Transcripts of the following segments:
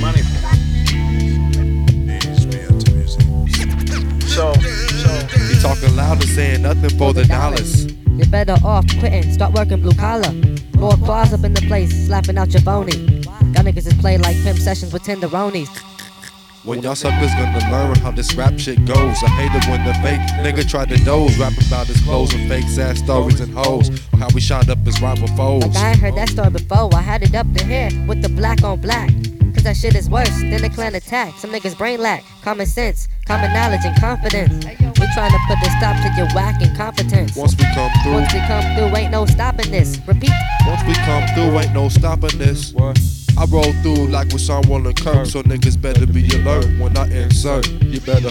money. So You talking louder, saying nothing for the dollars. You're better off quitting, start working blue collar. More quads up in the place, slapping out your phony. Y'all niggas is play like pimp sessions with tenderonis. When y'all suckers gonna learn how this rap shit goes? I hate it when the fake nigga try to doze, rapping about his clothes and fake sad stories and hoes, or how we shined up as rival foes. Like I ain't heard that story before, I had it up to here with the black on black. Cause that shit is worse than a clan attack. Some niggas brain lack, common sense, common knowledge and confidence. We trying to put a stop to your whack incompetence. Once we come through, ain't no stopping this. Repeat. Once we come through, ain't no stopping this. I roll through like with someone to Kirk, so niggas better be alert when I insert. You better.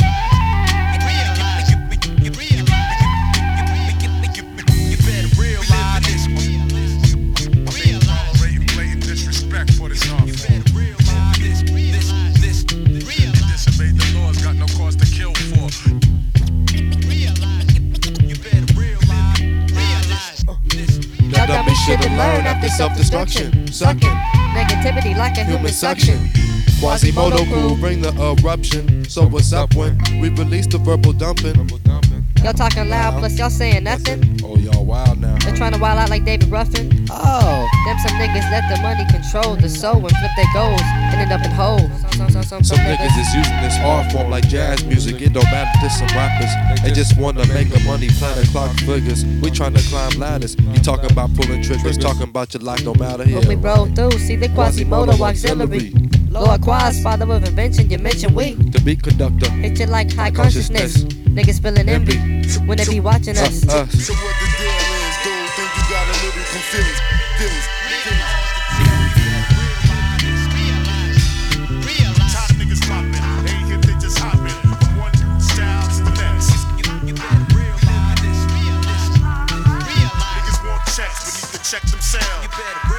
Y'all got me shit to learn after self-destruction. Sucking. Negativity like a human suction. Quasimodo crew bring the eruption. So what's up when we release the verbal dumping? Y'all talking loud, plus y'all saying nothing. Oh, y'all wild now. They're trying to wild out like David Ruffin. Oh, Them some niggas let the money control the soul and flip their goals and end up in holes. some niggas is using this art form like jazz music. It don't matter to some rappers. They just wanna make the money, plan the clock figures. We trying to climb ladders. You talking about pulling triggers, talking about your life, no matter here. When we roll through, see the Quasimodo auxiliary. Lord Quas, father of invention, you mention we. The beat conductor. Hit you like high consciousness. Niggas feeling envy when they be watching us. So what the deal is, dude? Think you got a little confused? Top niggas poppin', they ain't hip, they just hoppin'. From one style to the next. Niggas want checks, but need to check themselves.